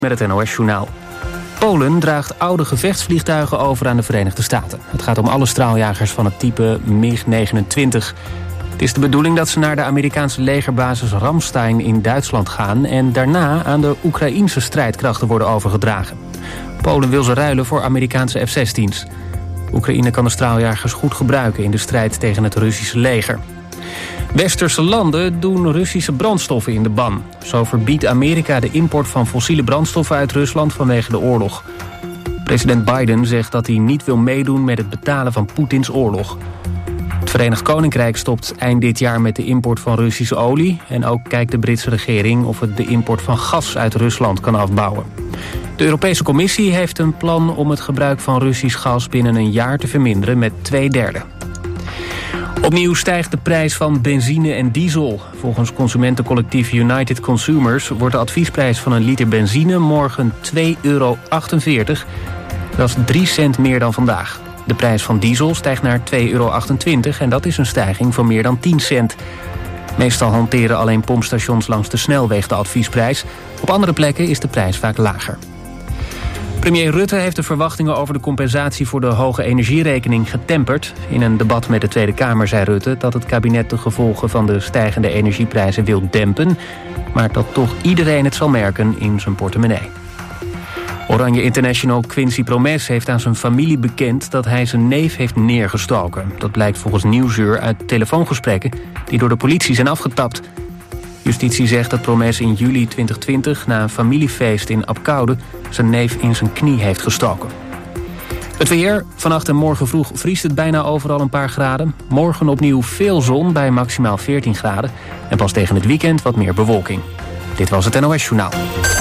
Met het NOS-journaal. Polen draagt oude gevechtsvliegtuigen over aan de Verenigde Staten. Het gaat om alle straaljagers van het type MiG-29. Het is de bedoeling dat ze naar de Amerikaanse legerbasis Ramstein in Duitsland gaan en daarna aan de Oekraïense strijdkrachten worden overgedragen. Polen wil ze ruilen voor Amerikaanse F-16's. Oekraïne kan de straaljagers goed gebruiken in de strijd tegen het Russische leger. Westerse landen doen Russische brandstoffen in de ban. Zo verbiedt Amerika de import van fossiele brandstoffen uit Rusland vanwege de oorlog. President Biden zegt dat hij niet wil meedoen met het betalen van Poetins oorlog. Het Verenigd Koninkrijk stopt eind dit jaar met de import van Russische olie. En ook kijkt de Britse regering of het de import van gas uit Rusland kan afbouwen. De Europese Commissie heeft een plan om het gebruik van Russisch gas binnen een jaar te verminderen met 2/3. Opnieuw stijgt de prijs van benzine en diesel. Volgens consumentencollectief United Consumers wordt de adviesprijs van een liter benzine morgen €2,48. Dat is 3 cent meer dan vandaag. De prijs van diesel stijgt naar €2,28 en dat is een stijging van meer dan 10 cent. Meestal hanteren alleen pompstations langs de snelweg de adviesprijs. Op andere plekken is de prijs vaak lager. Premier Rutte heeft de verwachtingen over de compensatie voor de hoge energierekening getemperd. In een debat met de Tweede Kamer zei Rutte dat het kabinet de gevolgen van de stijgende energieprijzen wil dempen, maar dat toch iedereen het zal merken in zijn portemonnee. Oranje International Quincy Promes heeft aan zijn familie bekend dat hij zijn neef heeft neergestoken. Dat blijkt volgens Nieuwsuur uit telefoongesprekken die door de politie zijn afgetapt. Justitie zegt dat Promes in juli 2020 na een familiefeest in Apkoude zijn neef in zijn knie heeft gestoken. Het weer. Vannacht en morgen vroeg vriest het bijna overal een paar graden. Morgen opnieuw veel zon bij maximaal 14 graden. En pas tegen het weekend wat meer bewolking. Dit was het NOS Journaal.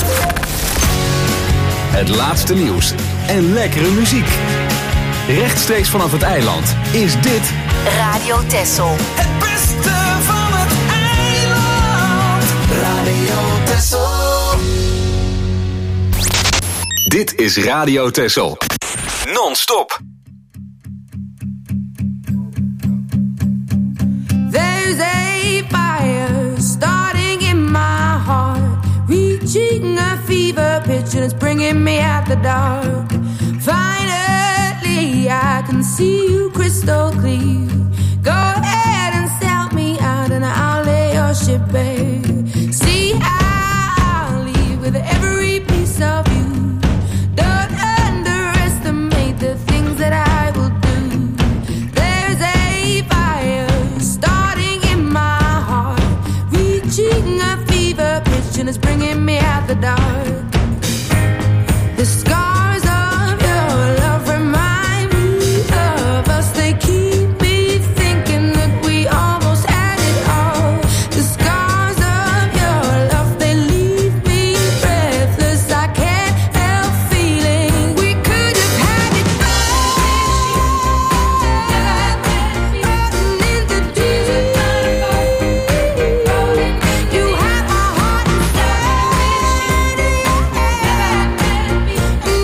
Het laatste nieuws en lekkere muziek. Rechtstreeks vanaf het eiland is dit Radio Texel. Het beste van het eiland. Radio Texel. Dit is Radio Texel. Non-stop. There's a fire starting in my heart, reaching a fever pitch and it's bringing me out the dark. Finally I can see you crystal clear. Go ahead and sell me out and I'll lay your ship bare. See, I'll leave with every piece of you. Don't underestimate the things that I will do. There's a fire starting in my heart, reaching a fever pitch and it's bringing me out the dark. The scars of your love remind me of us. They keep me thinking that we almost had it all. The scars of your love, they leave me breathless. I can't help feeling we could have had it all. Into deep. You have my heart inside.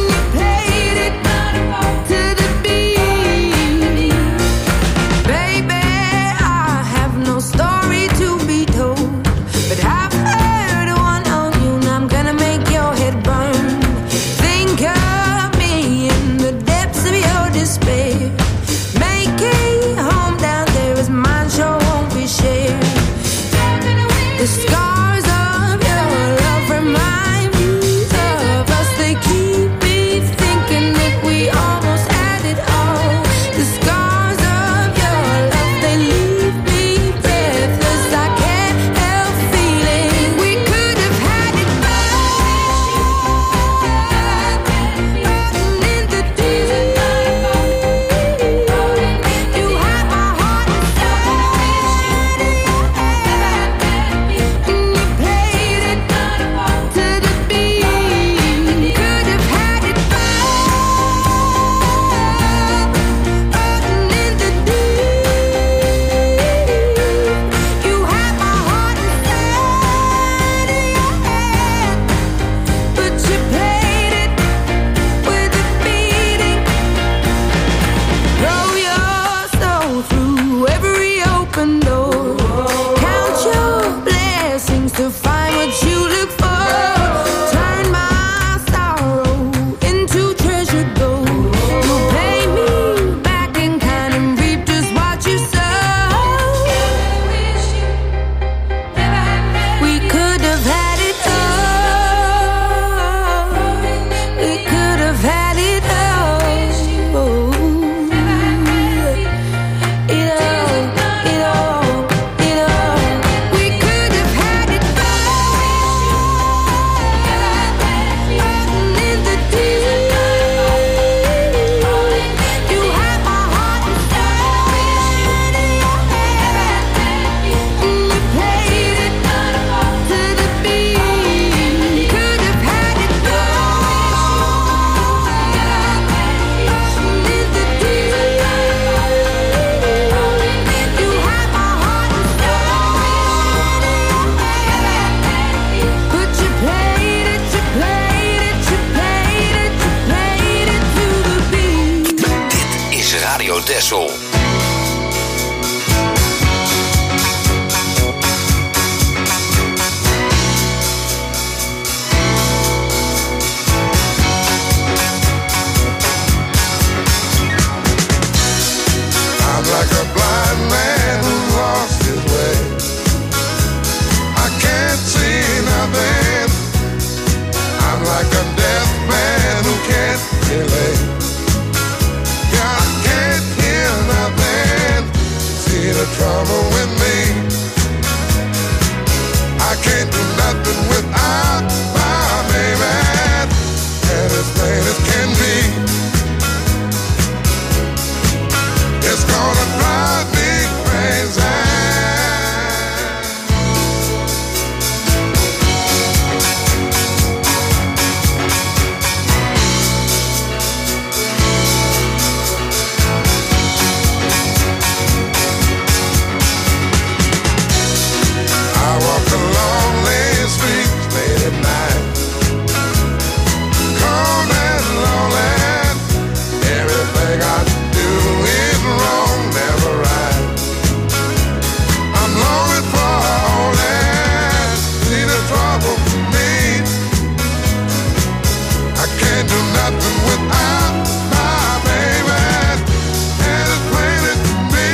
Texel. I'm like a blind man who lost his way. I can't see nothing. I'm like a deaf man who can't relate. Yeah, I can't hear nothing. See the trouble with me. I can't do nothing without my baby. And as plain as can be, it's gonna drive me crazy. I walk the lonely streets late at night, cold and lonely. Everything I do is wrong, never right. I'm longing for only see the trouble for me. I can't do nothing without my baby, and it's plain as can be.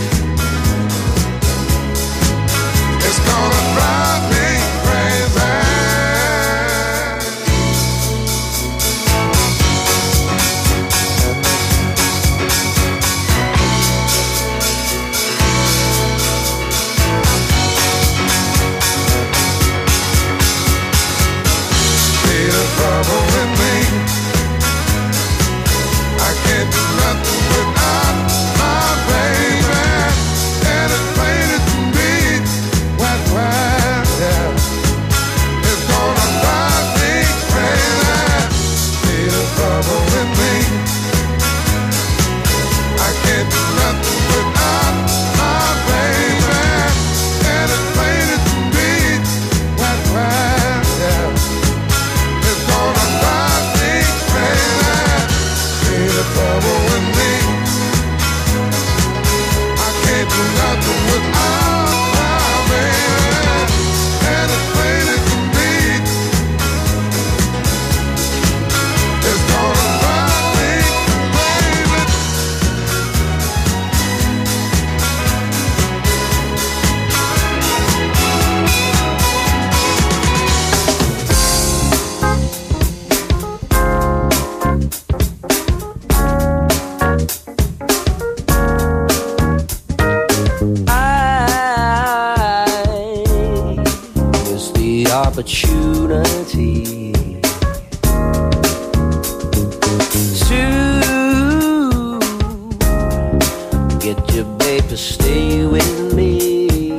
It's gonna drive me crazy. See the trouble with me. I can't do nothing without my baby, and it's plain as can be. Wet, yeah. It's gonna drive me crazy. See the trouble with me. I can't do nothing without my baby, and it's plain as can be. Wet, yeah. It's gonna drive me crazy. See the trouble with me. I can't do nothing without my baby, and it's plain as can be. It's gonna drive me crazy. It's the opportunity to get your babe to stay with me.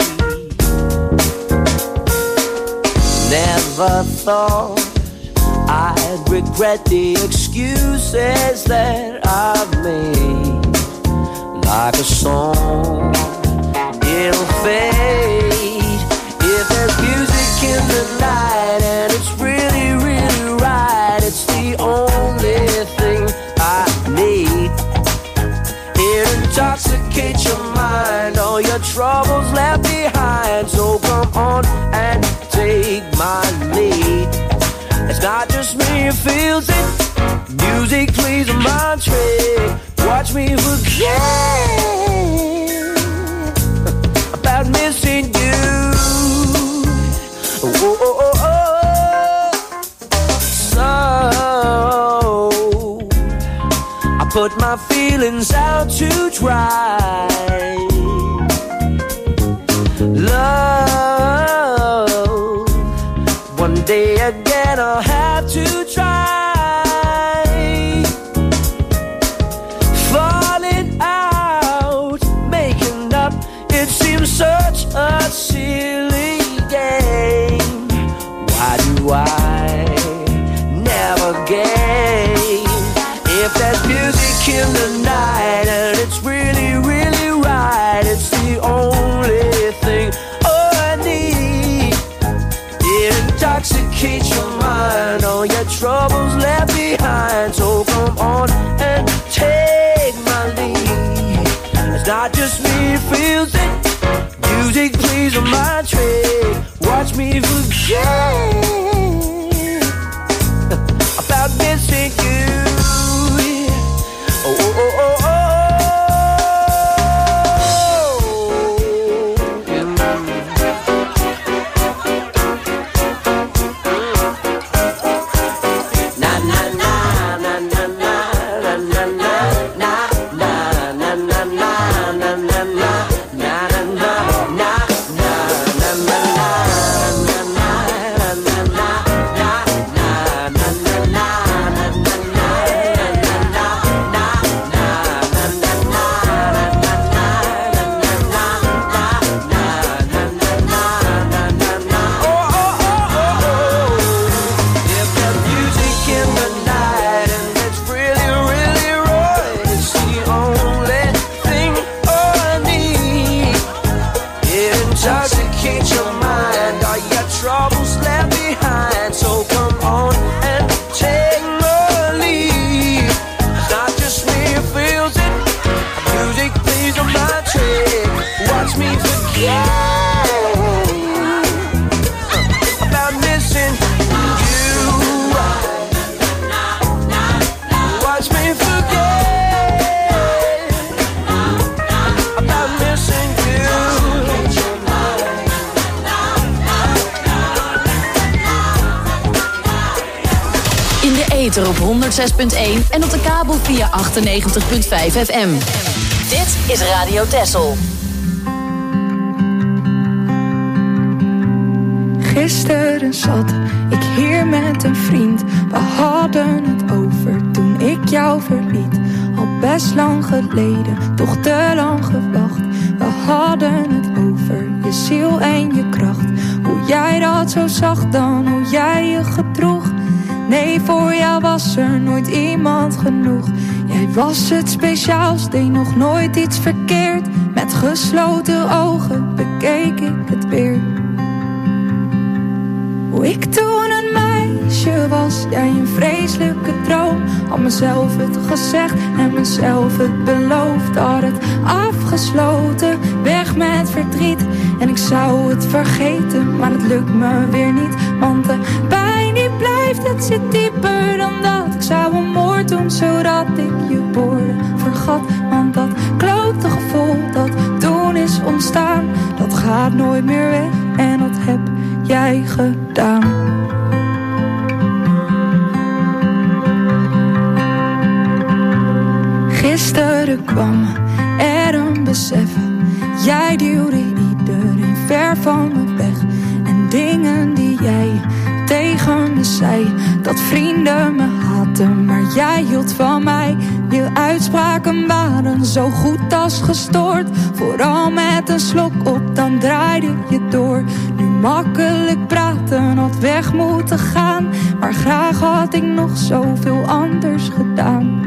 Never thought I'd regret the excuses that I've made. Like a song, it'll fade if there's music in the night and it's really, really right. It's the only thing I need. It intoxicates your mind, all your troubles left behind. So come on and take my lead. It's not just me who feels it. Music plays a mind trick. Watch me forget about missing you. Oh, oh, oh, oh. So I put my feelings out to dry. Love, one day again I'll have to try. Falling out, making up, it seems such a silly game. Why do I never gain? If there's music in the night and it's really, really right, it's the only thing I need. It intoxicates your mind, all your troubles left behind. So come on and take my lead. Not just me feels it. Music plays on my track. Watch me forget about missing you. Oh, oh, oh, oh, oh. Op 106.1 en op de kabel via 98.5 FM. Dit is Radio Texel. Gisteren zat ik hier met een vriend. We hadden het over toen ik jou verliet. Al best lang geleden, toch te lang gewacht. We hadden het over je ziel en je kracht. Hoe jij dat zo zag dan, hoe jij je gedroeg. Nee, voor jou was er nooit iemand genoeg. Jij was het speciaals, deed nog nooit iets verkeerd. Met gesloten ogen bekeek ik het weer. Hoe ik toen een meisje was, jij een vreselijke droom. Had mezelf het gezegd en mezelf het beloofd. Had het afgesloten, weg met verdriet. En ik zou het vergeten, maar het lukt me weer niet. Want de pijn die blijft, het zit dieper dan dat. Ik zou een moord doen, zodat ik je woorden vergat. Want dat klote gevoel dat toen is ontstaan, dat gaat nooit meer weg. En dat heb jij gedaan. Gisteren kwam er een besef. Jij duwde iedereen ver van me weg. En dingen die jij tegen me zei, dat vrienden me haatten, maar jij hield van mij. Je uitspraken waren zo goed als gestoord. Vooral met een slok op, dan draaide je door. Nu makkelijk praten, had weg moeten gaan. Maar graag had ik nog zoveel anders gedaan.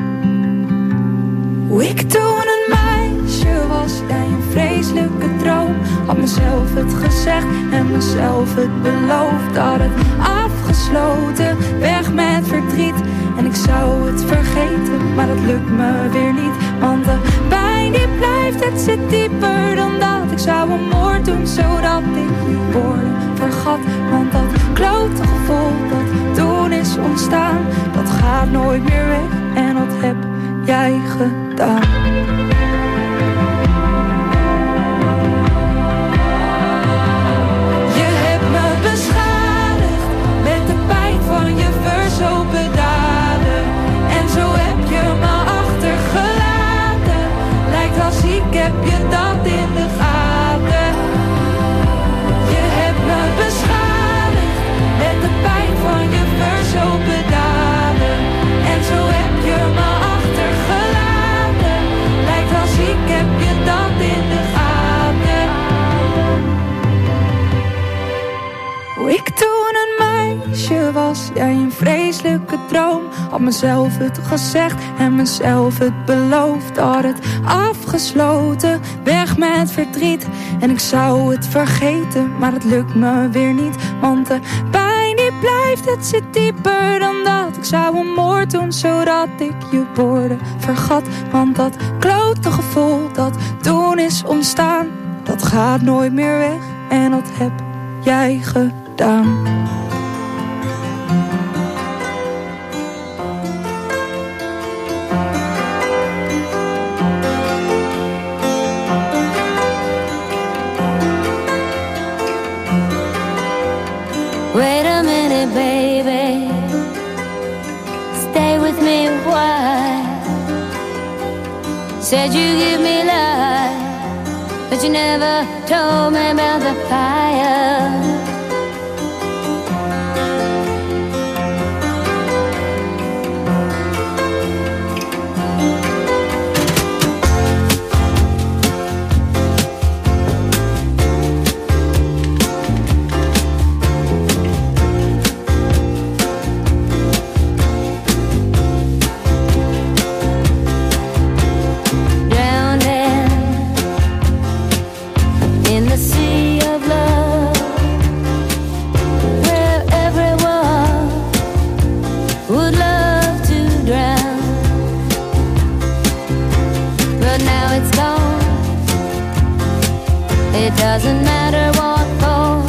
Hoe ik toen een meisje was, jij een vreselijke droom. Had mezelf het gezegd en mezelf het beloofd. Had het afgesloten, weg met verdriet. En ik zou het vergeten, maar dat lukt me weer niet. Want de pijn die blijft, het zit dieper dan dat. Ik zou een moord doen, zodat ik je woorden vergat. Want dat klote gevoel dat toen is ontstaan, dat gaat nooit meer weg. En dat heb jij gedaan. Je hebt me beschadigd met de pijn van je verzopen daden. En zo heb je me achtergelaten. Lijkt als ik heb je dat in de gaten. Je hebt me beschadigd met de pijn van je verzopen daden. En zo heb je me achtergelaten. Lijkt als ik heb je dat in de gaten. Hoe ik toen een meisje was, jij een vreselijke droom. Had mezelf het gezegd en mezelf het beloofd. Had het afgesloten, weg met verdriet. En ik zou het vergeten, maar het lukt me weer niet. Want de pijn die blijft, het zit dieper dan dat. Ik zou een moord toen zodat ik je woorden vergat. Want dat klote gevoel dat toen is ontstaan, dat gaat nooit meer weg en dat heb jij gedaan. Wait a minute, baby. Stay with me a while. Said you give me life, but you never told me about the fire. It doesn't matter what for.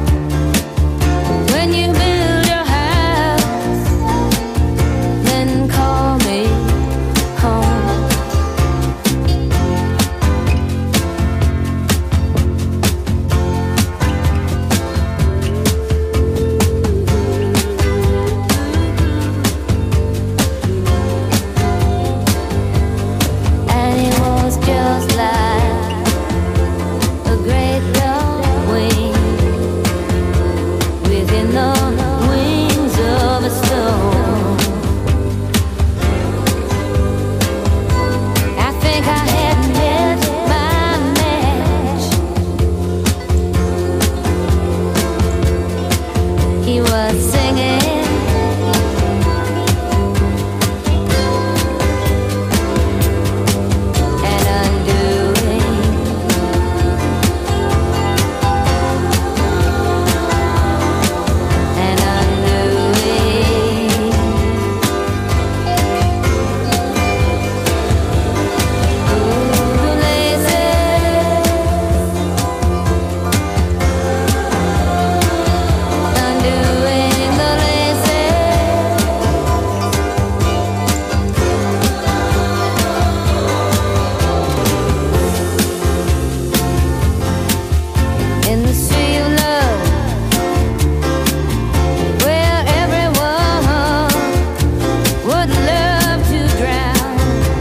When you build your house, then call me home. And it was just like a great wind within the wings of a storm. I think I had met my match. He was singing, and undoing. In the sea of love, where everyone would love to drown,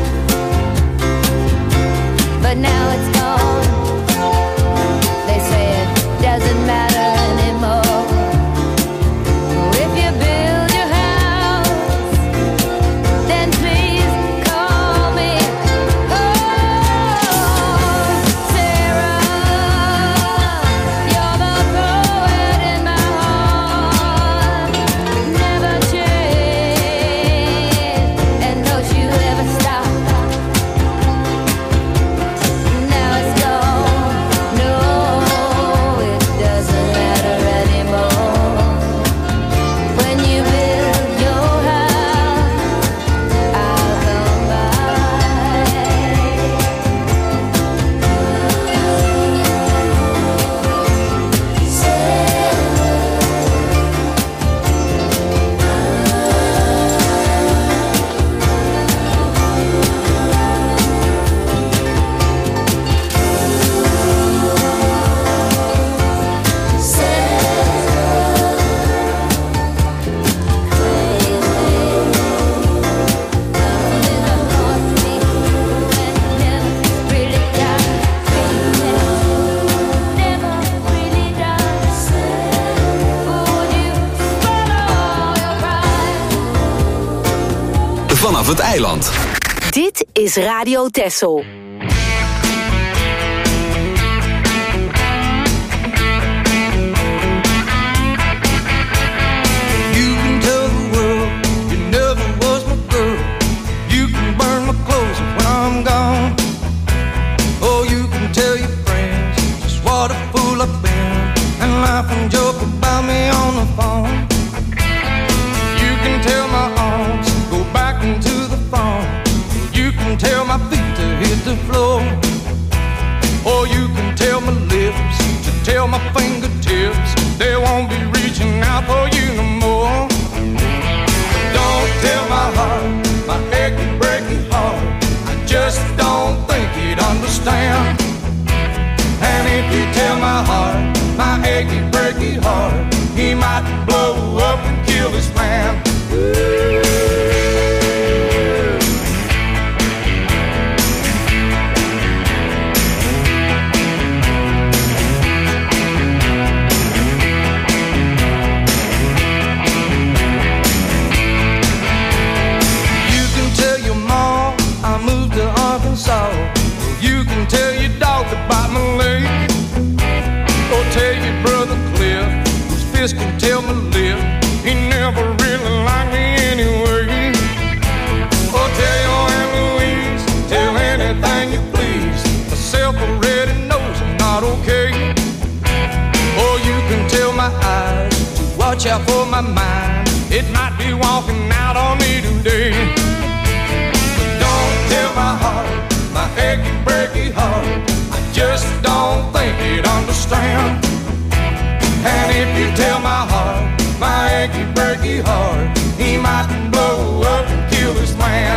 but now it's gone. They say it doesn't matter anymore. If you build your house, then please call me home. Sarah, you're the poet in my heart. Never change, and don't you ever stop. Now it's gone. No, it doesn't matter anymore. When you build your house, I'll come by. Vanaf het eiland. Dit is Radio Texel. You can tell the world you never was my girl. You can burn my clothes when I'm gone. Oh, you can tell your friends just what a fool I've been, and laugh and joke about me on the phone. You can tell my arms go back my heart, my achy, breaky heart, I just don't think he'd understand. And if you tell my heart, my achy, breaky heart, he might blow up and kill this man. You can tell your dog to bite my leg, or tell your brother Cliff, whose fist can tell my lip, he never really liked me anyway. Or tell your Aunt Louise, tell anything you please, myself already knows I'm not okay. Or you can tell my eyes to watch out for my mind, it might be walking out on me today. But don't tell my heart, my achy, breaky heart, I just don't think he'd understand. And if you tell my heart, my achy, breaky heart, he might blow up and kill this man.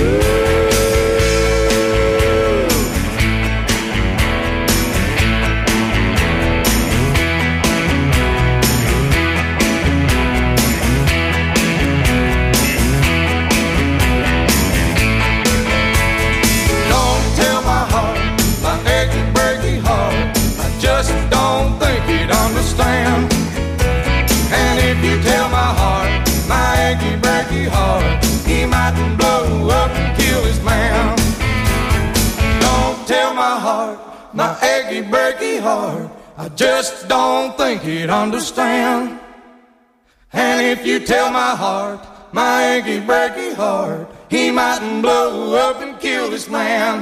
Just don't think he'd understand. And if you tell my heart, my achy, breaky heart, he might blow up and kill his man. Don't tell my heart, my achy, breaky heart, I just don't think he'd understand. And if you tell my heart, my achy, breaky heart, he might blow up and kill this man.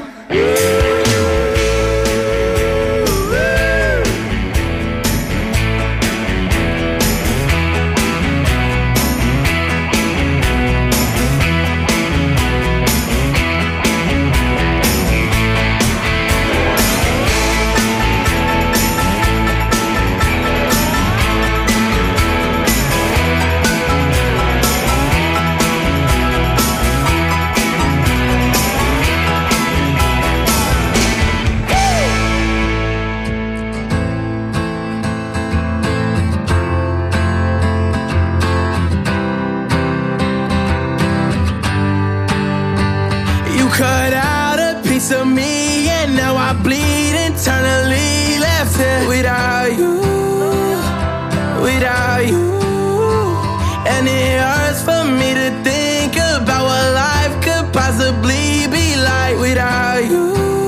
Cut out a piece of me and now I bleed internally, left here without you, without you. And it hurts for me to think about what life could possibly be like without you,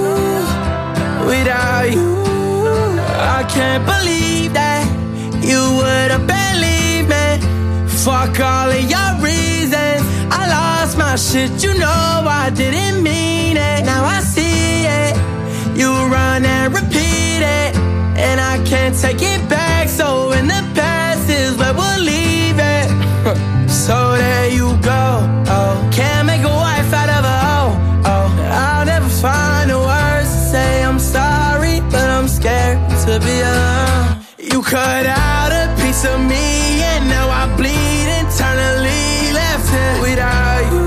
without you. I can't believe that you would've believed me. Fuck all of your reasons, I lost my shit, you know I didn't mean it. Now I see it, you run and repeat it, and I can't take it back. So in the past is where we'll leave it. So there you go, oh, can't make a wife out of a hoe, oh. I'll never find the words to say I'm sorry, but I'm scared to be alone. You cut out a piece of me and now I bleed internally, left here without you,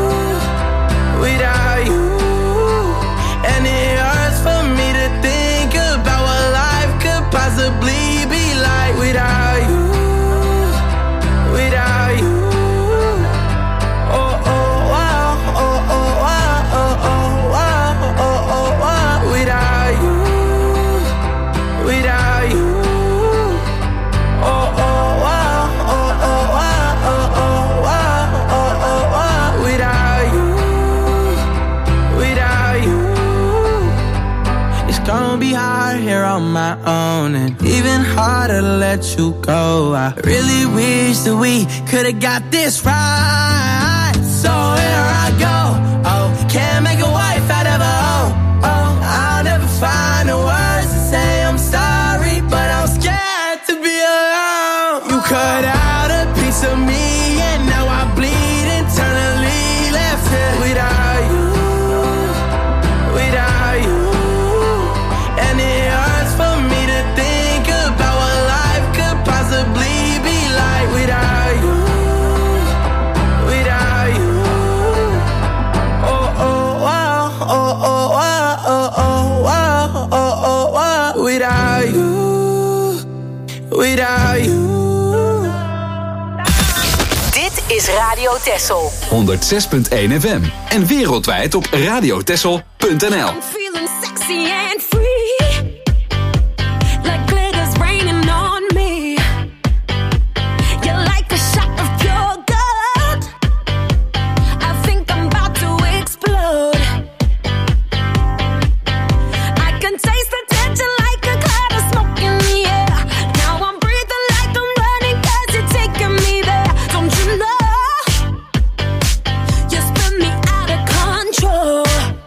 without you. And it hurts for me to think about what life could possibly be like without you, without you. Oh, oh, wow, oh, oh, wow, oh, oh, wow, oh, oh, wow. Without you, without you. Oh, oh, wow, oh, oh, wow, oh, oh, wow, oh, oh, wow. Without you, without you. It's gonna be hard here on my own, and even harder to let you go. I really wish that we could've got this right. So here I go, oh, can't make a wife out of a hoe, oh. I'll never find the words to say I'm sorry, but I'm scared to be alone. You cut out a piece of me and now I bleed internally, left here without you, without you. And it hurts for me to think about what life could possibly be like without you, Radio Texel. 106.1 FM. En wereldwijd op radiotexel.nl. I'm feeling sexy and free, like glitter's raining on me. You're like a shot of pure gold. I think I'm about to explode. I can taste the tension like a cloud of smoke in the air. Now I'm breathing like I'm running 'cause you're taking me there. Don't you know? You spin me out of control.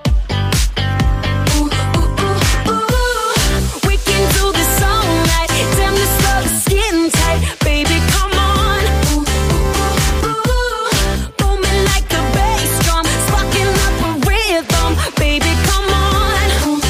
We can do this all night. Damn, this love is getting tight. Baby, come on. Booming like the bass drum, sparking up a rhythm. Baby, come on.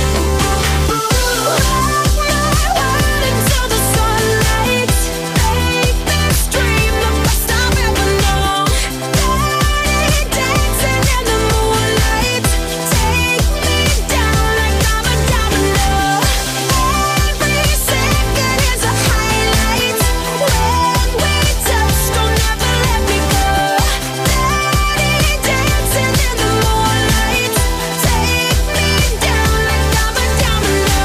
Rock my world until the sunlight. Make this dream the best I've ever known. Dirty dancing in the moonlight. Take me down like I'm a domino. Every second is a highlight. When we touch, don't ever let me go. Dirty dancing in the moonlight. Take me down like I'm a domino.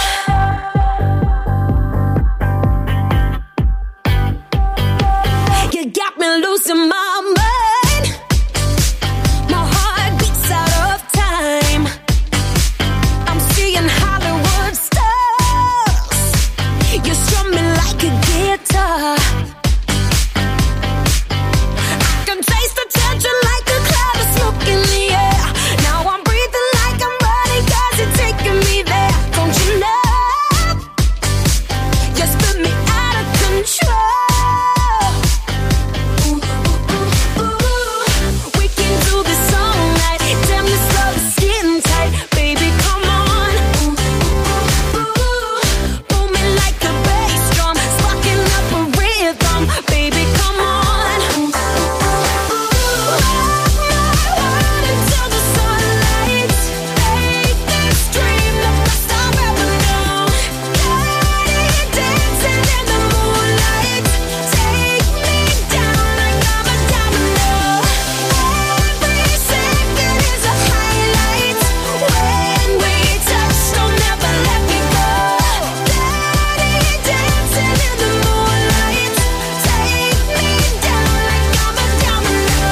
You got me losing my mind. My heart beats out of time. I'm seeing Hollywood stars. You strum me like a guitar. I can taste the tension like a cloud of smoke in the air. Now I'm breathing like I'm running 'cause you're taking me there. Don't you know? You spin me out of control. We can do this all night. Damn, this love is getting tight. Baby, come on. Booming like the bass drum, sparking up a rhythm. Baby, come on. Rock my world until the sunlight. Make this dream the best I've ever known. Dirty dancing in the moonlight. Take me down like I'm a domino. Every second is a highlight. When we touch, don't ever let me go. Dirty dancing in the moonlight. Take me down like I'm a domino.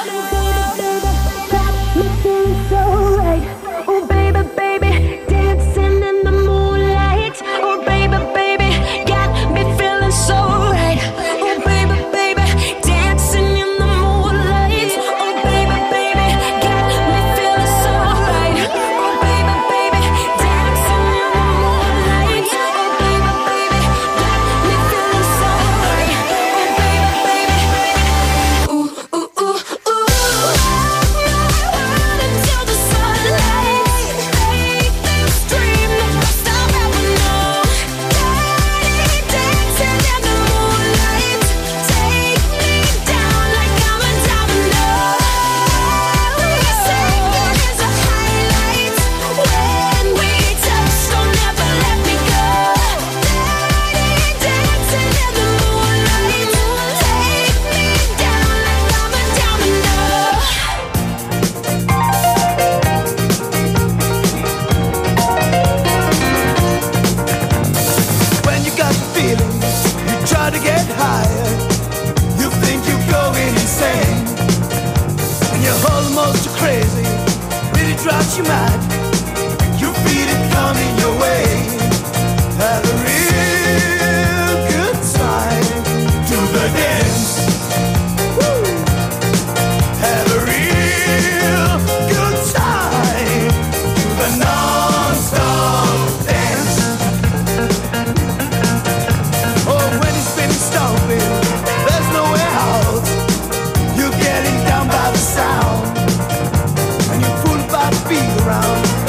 Me feeling so right. Oh baby, baby, dancing in the moonlight. Oh baby, baby, got me feeling so right. Oh baby, baby, dancing in the moonlight. Oh baby, baby, got me feeling so right. Oh baby, baby, dancing in the moonlight. Oh baby, baby, got me feeling so right. Oh baby, baby, ooh ooh ooh ooh. Rock my world until the sunlight. Make this dream the best I've ever known. Dirty dancing in the moonlight. Take me down like I'm a domino. Every second is a highlight. When we touch, don't ever let me go. Dirty dancing in the moonlight. Take me down like I'm a domino. When you got the feeling, you try to get higher. You think you're going insane. And you're almost crazy, really drives you mad. You feel it coming your way. Have a real good time to the dance. Woo! Have a real good time to the non-stop dance. Oh, when it's been stomping, there's no way out. You're getting down by the sound, and you're pulled by the beat around.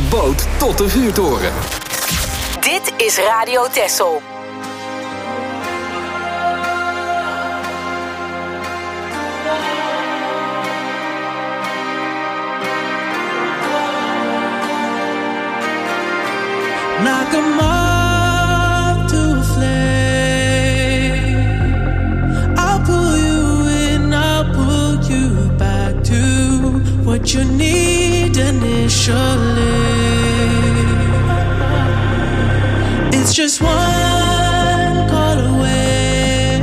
boot tot de vuurtoren. Dit is Radio Texel. Knock 'em off to a flame. I'll pull you in, I'll pull you back to what you need initially. It's just one call away,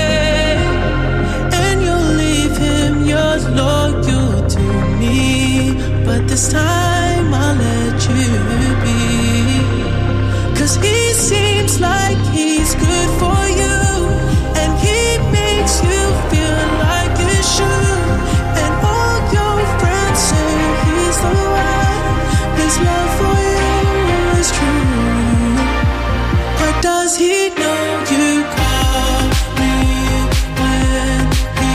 and you'll leave him, you're loyal to me. But this time I'll let you be. 'Cause he seems like he's good for you, and he makes you feel like you should. And all your friends say he's the one. His love for you is true. But does he know you call me when he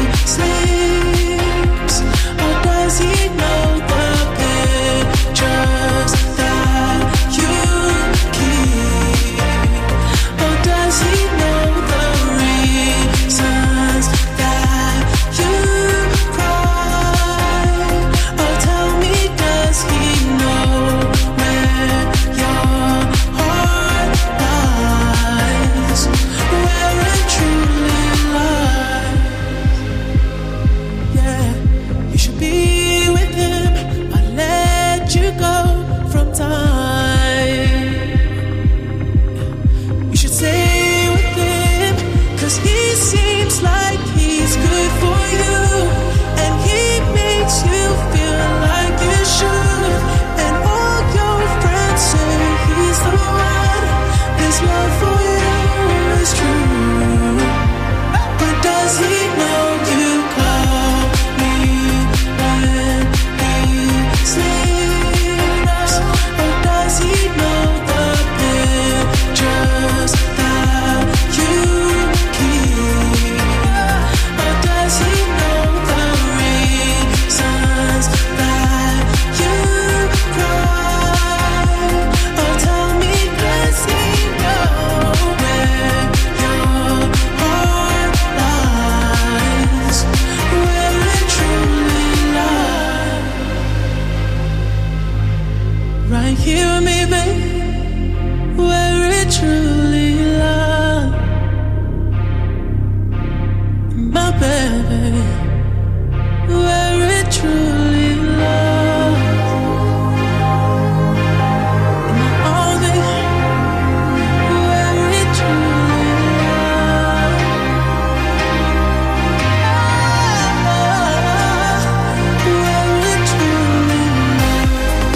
sleeps? Or does he know the pictures that you keep? Or does he know the reasons that you cry? Or tell me, does he know where your heart lies? Where it truly lies? Yeah, you should be with him. I let you go from time. You should stay with him, 'cause he seems like he's good for you, and he makes you feel like you should. And all your friends say he's the one. His love for you is true. But does he know you call me when he sleeps? Or does he know the pictures that you keep? Or does he know the reasons that you cry? Or tell me, does he know where your heart lies? Where it truly lies? Right here with me, babe. Where it truly lies. My baby. Where it truly lies. In my arms, baby. Where it truly lies. Where it truly lies.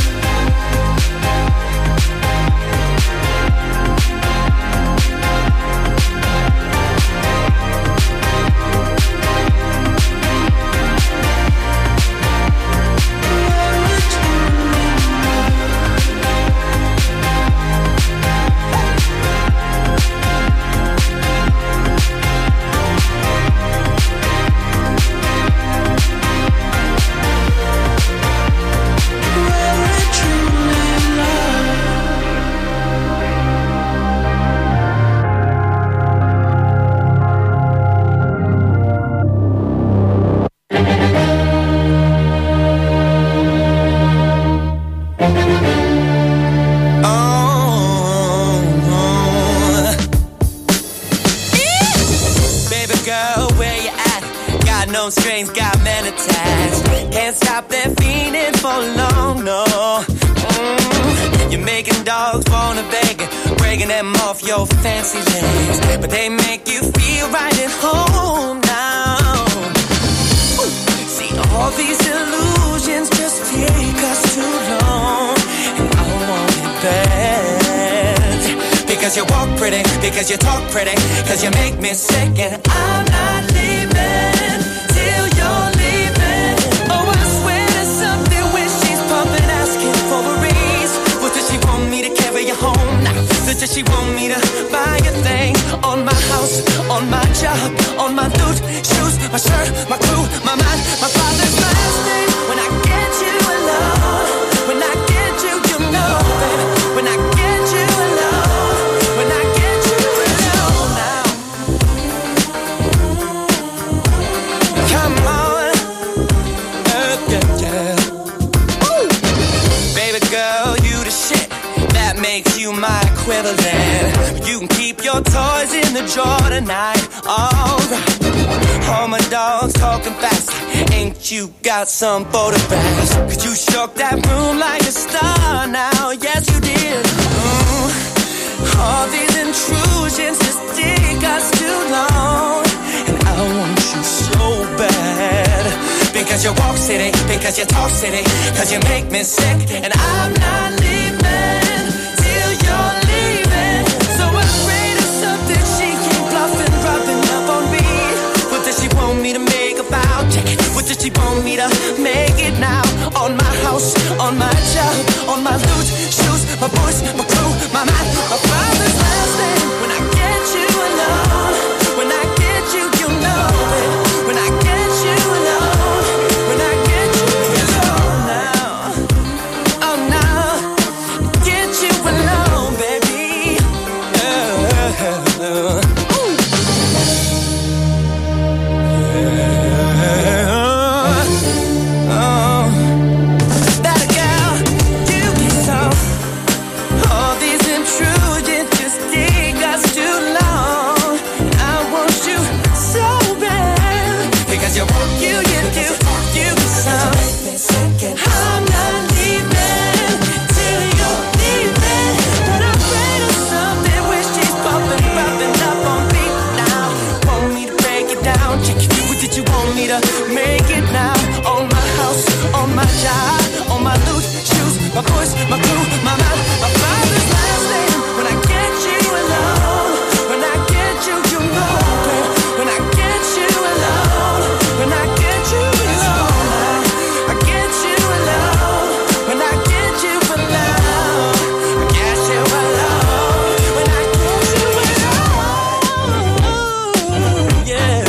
Baby girl, where you at? Got no strings, got men attached. Can't stop that feeling for long, no. You're making dogs wanna beg, breaking them off your fancy legs. But they make you feel right at home now. See, all these illusions just take us too long. And I want it bad. Because you walk pretty, because you talk pretty, because you make me sick. And I'm not leaving till you're leaving. Oh, I swear there's something when she's pumping, asking for a raise. What does she want me to carry you home now? Does she want me to buy a thing? On my house, on my job, on my dude, shoes, my shirt, my crew, my mind, my father's last name. When I get you alone, when I get you you my equivalent. You can keep your toys in the drawer tonight. Alright. All my dogs talking fast. Ain't you got some photographs? Cause you shook that room like a star now. Yes, you did. All these intrusions just take us too long. And I want you so bad. Because you walk city, because you talk city, cause you make me sick. And I'm not leaving till you're leaving. So afraid of something she keep bluffing, rubbing up on me. What does she want me to make about? What does she want me to make it now? On my house, on my job, on my loot, shoes, my voice, my crew, my mind, my father's last name. When I get you alone, when I get you, you know it. When I get you alone, when I get you alone now, oh now, get you alone, baby. Make it now. On my house, on my job, on my loot, shoes, my voice, my crew, my mind, my father's last name. When I get you alone, when I get you, you know it. When I get you alone, when I get you alone, I get you alone. When I get you alone, I get you alone. When I get you alone, yeah.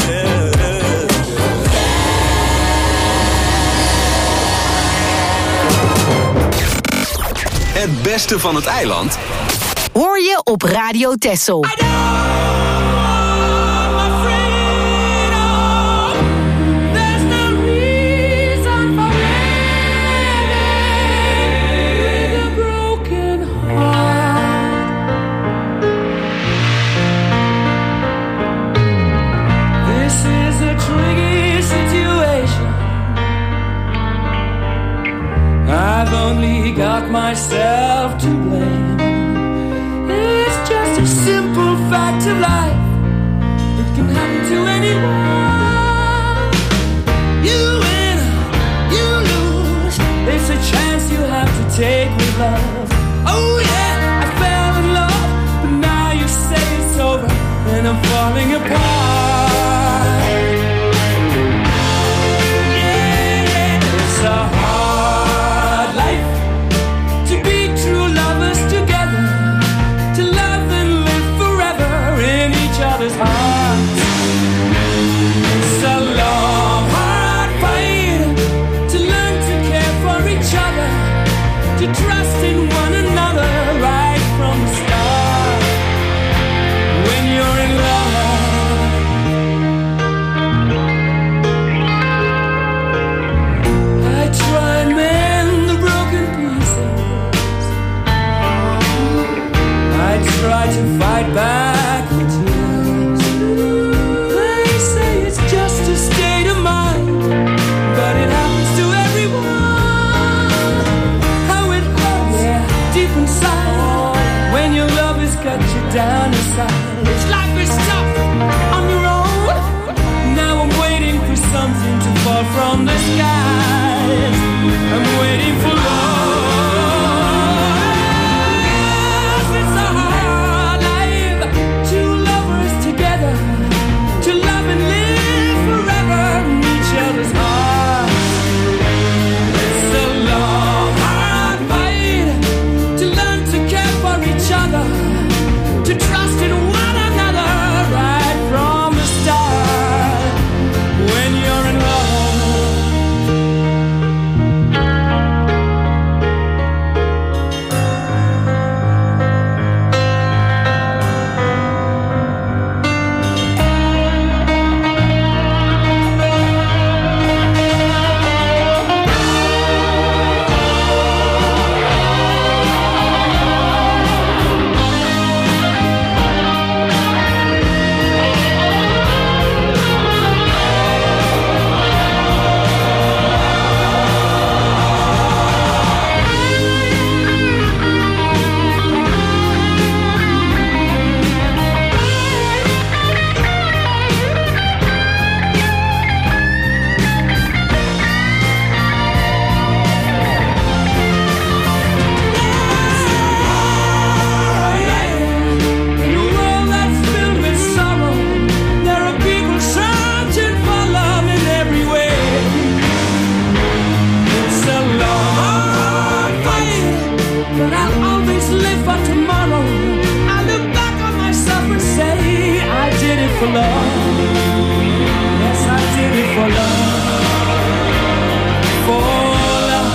Het beste van het eiland hoor je op Radio Texel. I've only got myself to blame. It's just a simple fact of life. It can happen to anyone. You win, you lose. It's a chance you have to take with love. Oh yeah, I fell in love, but now you say it's over and I'm falling apart. Yeah, it's a hard life to be true lovers together, to love and live forever in each for love, for love.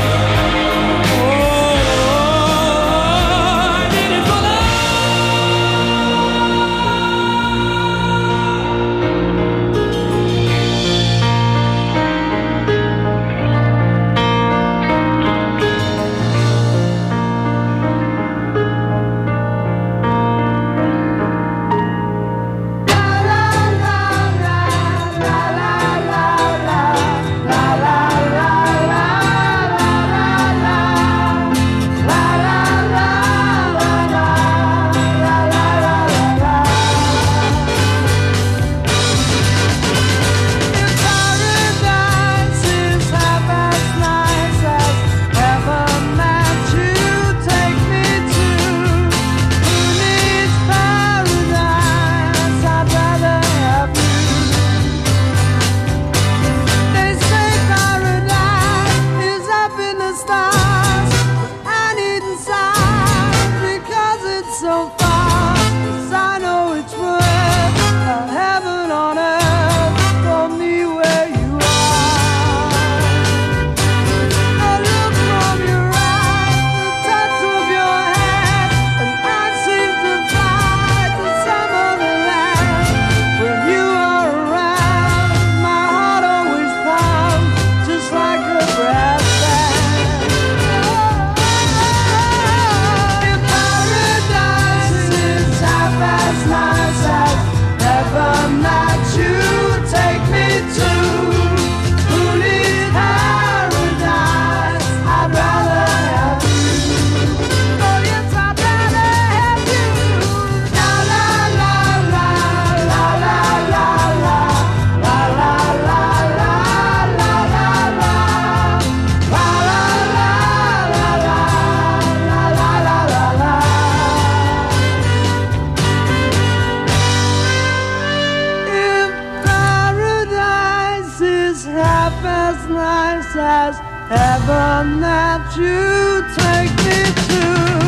Heaven that you take me to.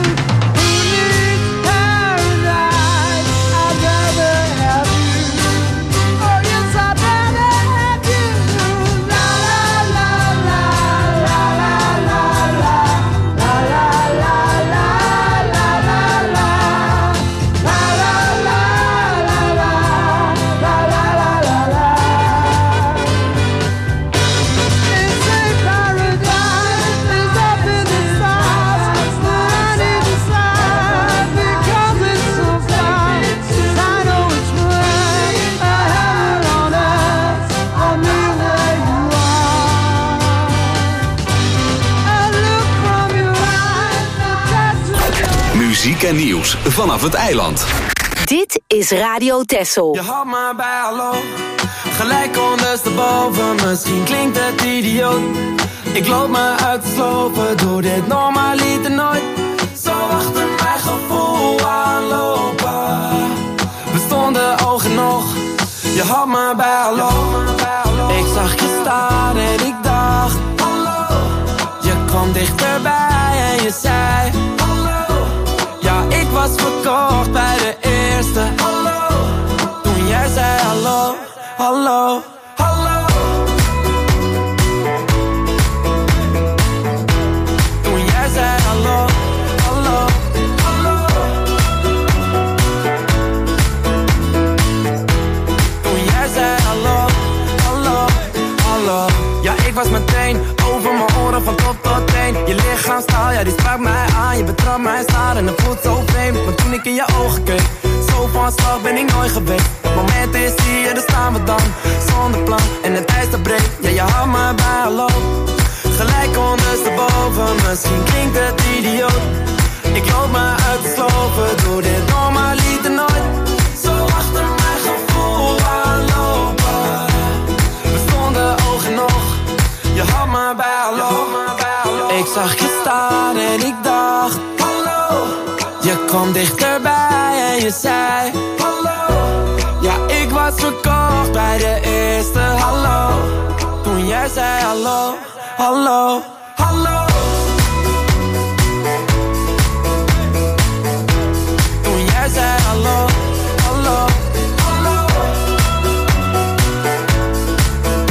Who needs paradise? I'd rather have you. Oh yes, I'd rather have you. La la la la la la la la la la la la la la la la la la la la. It's a paradise is up in the stars, but I need to fly because it's so far. I know it's right, a heaven on earth, for me where you are. I look from your eyes, the touch of your Muziek en nieuws vanaf het eiland. Dit is Radio Texel. Je had me bij hallo, gelijk ondersteboven. Misschien klinkt het idioot. Ik loop me uit te slopen, doe dit normaliter nooit. Zo achter mijn gevoel aanlopen. We stonden oog in oog, je had me bij hallo. Ik zag je staan en ik dacht hallo. Je kwam dichterbij en je zei hallo. Ja, ik was verkocht bij de eerste hallo. Toen jij zei hallo, hallo, hallo. Toen jij zei hallo, hallo, hallo. Toen jij zei hallo, hallo, hallo. Ja, ik was meteen over mijn oren van top tot teen. Je lichaamstaal, ja die sprak mij aan. Je betrapt mij staan en het voelt zo vreemd. Maar toen ik in je ogen keek, zo van slag ben ik nooit geweest. Het moment is hier, daar staan we dan. Zonder plan en het ijs dat breekt. Ja, je had me bij hallo. Gelijk ondersteboven, misschien klinkt het idioot. Ik loop me uit te slopen, doe dit normaliter nooit. Zo achter mijn gevoel aanlopen. We stonden oog in oog, je had me bij hallo. Ik zag je staan en ik dacht hallo. Je kwam dichterbij en je zei hallo. Ja, ik was verkocht bij de eerste hallo. Toen jij zei hallo, hallo, hallo. Toen jij zei hallo, hallo, hallo.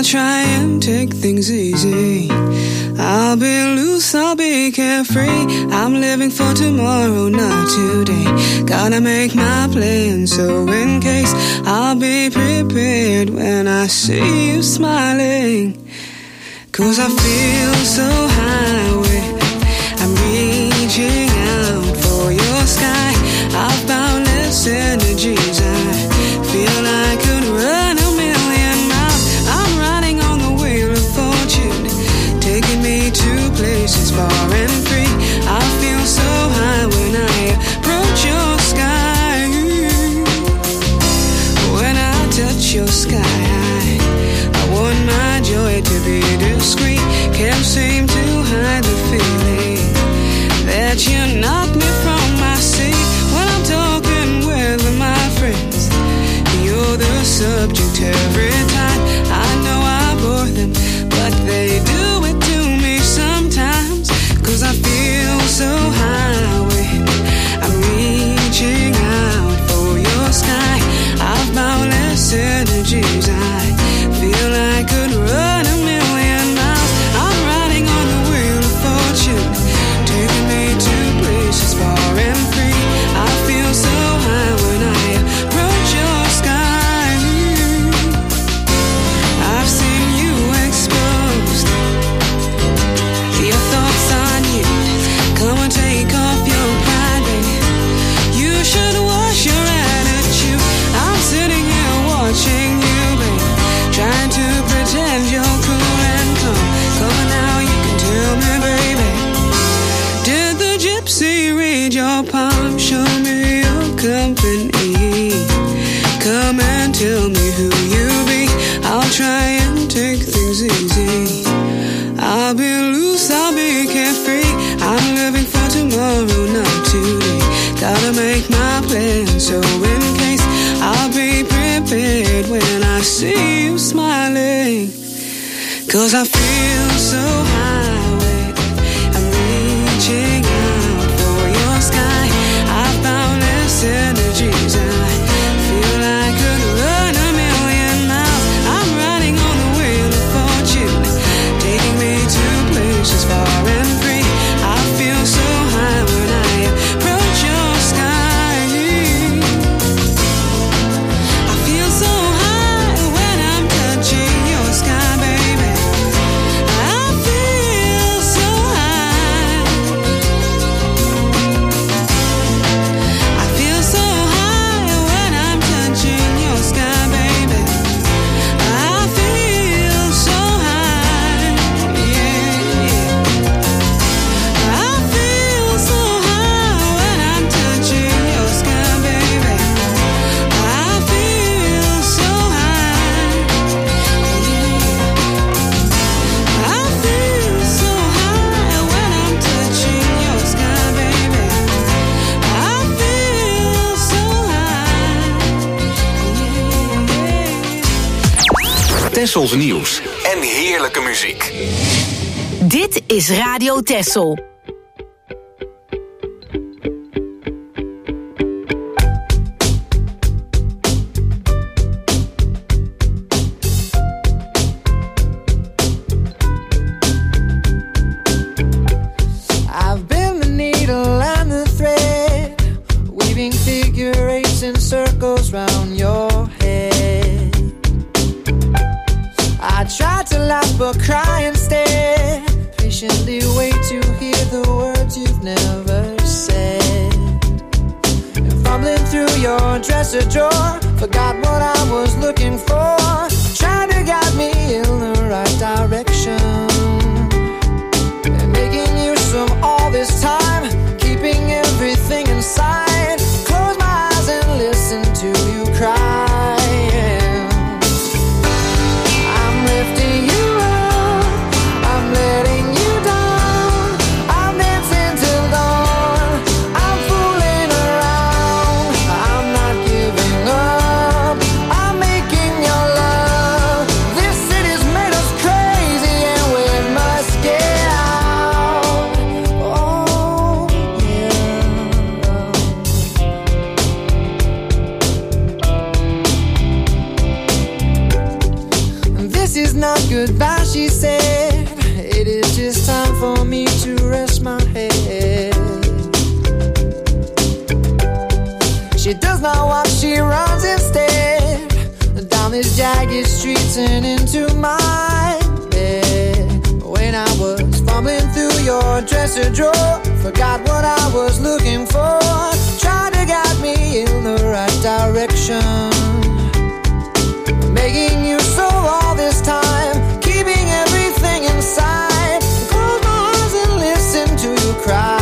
try and take things easy. I'll be loose, I'll be carefree. I'm living for tomorrow, not today. Gotta make my plan, so in case I'll be prepared when I see you smiling. 'Cause I feel so high, I'm reaching out for your sky. I've boundless energies, I feel I could run a million miles. I'm riding on the wheel of fortune, taking me to places far and free. I feel so high when I approach your sky. When I touch your sky, I want my joy to be discreet. Can't seem to hide the feeling that you knock me from my seat. When I'm talking with my friends, you're the subject every time. I know I bore them, but they do it to me sometimes. 'Cause I feel so high, I'm reaching out for your sky. I've boundless energies, I feel I could run a million miles. I'm riding on the wheel of fortune, taking me to places far and free. I feel so high when I approach your sky. I've seen you exposed, your thoughts on you. Come and take off your pride, baby. You should wash your attitude. I'm sitting here watching you, baby, trying to pretend you're cool and calm. Come on now, you can tell me, baby. Did the gypsy read your palm? Show me your company. Come and tell me who you be. I'll try and take things easy. I'll be loose, I'll be carefree. I'm living for tomorrow, not today. Gotta make my plan, so in case I'll be prepared when I see you smiling. 'Cause I feel so high, I'm reaching out for your sky. I've boundless energies, I feel I could run a million miles. I'm riding on the wheel of fortune, taking me to places far and free. I feel so high when I approach your sky. I feel so high when I'm touching your sky, baby. I feel so high. I feel so high when I'm touching your sky, baby. I feel so high, yeah. I feel so high when I'm touching your sky, baby. I feel so high, yeah. I feel so high when I'm touching your sky, baby. I feel so high, yeah. Tessels nieuws en heerlijke muziek. Dit is Radio Tessel. I've been the needle and the thread, weaving figure eights and circles round your head. I tried to laugh but cry instead, patiently wait to hear the words you've never said. And fumbling through your dresser drawer, forgot what I was looking for, trying to guide me in the right direction. And making use of all this time, keeping everything inside. Close my eyes and listen to you crying. I'm lifting you up, I'm letting you down. I'm dancing till dawn, I'm fooling around. I'm not giving up, I'm making your love. This city's made us crazy. for me to rest my head. She does not walk, she runs instead, down these jagged streets and into my bed. When I was fumbling through your dresser drawer, forgot what I was looking for, tried to guide me in the right direction, making you so all this time, keeping everything inside. Close my eyes and listen to you cry.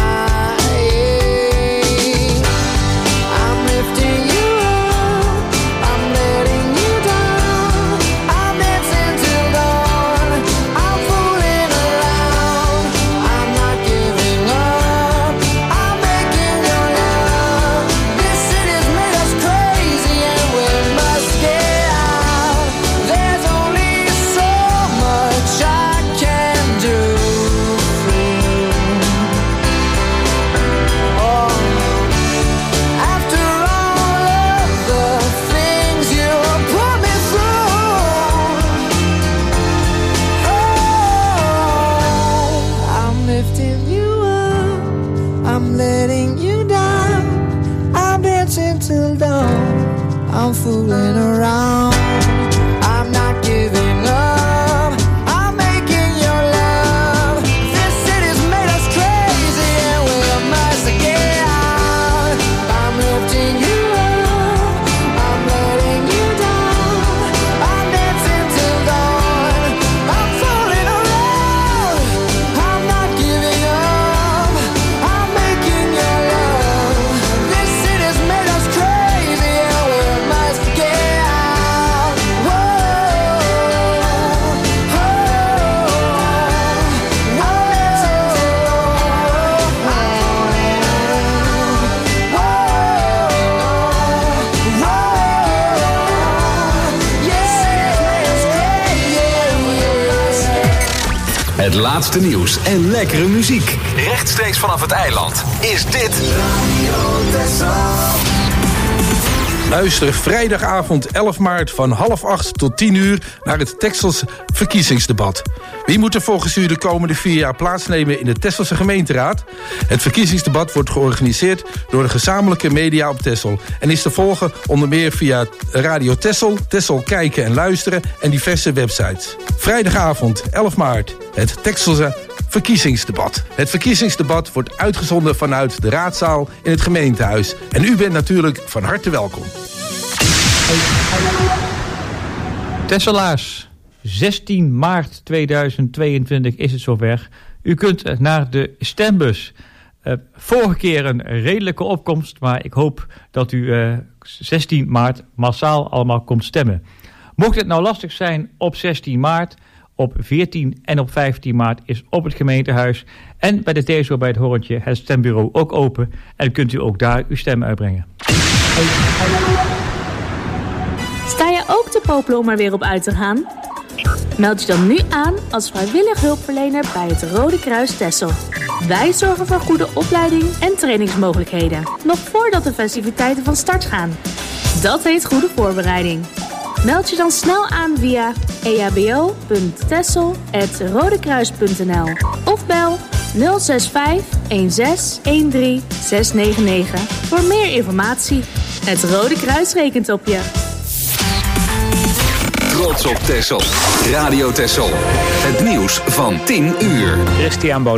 I'm fooling around. I'm not giving up. I'm making your love. This city's made us crazy and we must get out. I'm lifting you up. I'm letting you down. I'm dancing till dawn. I'm fooling around. I'm not giving up. I'm making your love. This city's made us crazy and we must get out. Whoa, Het laatste nieuws en lekkere muziek. Rechtstreeks vanaf het eiland is dit Radio Texel. Luister vrijdagavond 11 maart van 7:30 tot 10:00 naar het Texelse verkiezingsdebat. Wie moet er volgens u de komende 4 jaar plaatsnemen in de Texelse gemeenteraad? Het verkiezingsdebat wordt georganiseerd door de gezamenlijke media op Texel en is te volgen onder meer via Radio Texel, Texel Kijken en Luisteren en diverse websites. Vrijdagavond 11 maart, het Texelse verkiezingsdebat. Het verkiezingsdebat wordt uitgezonden vanuit de raadzaal in het gemeentehuis. En u bent natuurlijk van harte welkom. Tesselaars, 16 maart 2022 is het zover. U kunt naar de stembus. Vorige keer een redelijke opkomst, maar ik hoop dat u 16 maart massaal allemaal komt stemmen. Mocht het nou lastig zijn op 16 maart... op 14 en op 15 maart is op het gemeentehuis en bij de TSO bij het Horntje het stembureau ook open. En kunt u ook daar uw stem uitbrengen. Sta je ook te popelen om er weer op uit te gaan? Meld je dan nu aan als vrijwillig hulpverlener bij het Rode Kruis Texel. Wij zorgen voor goede opleiding en trainingsmogelijkheden, nog voordat de festiviteiten van start gaan. Dat heet goede voorbereiding. Meld je dan snel aan via ehbo.texel@rodekruis.nl of bel 065 16 13 699 voor meer informatie. Het Rode Kruis rekent op je. Trots op Texel. Radio Texel. Het nieuws van 10:00. Christian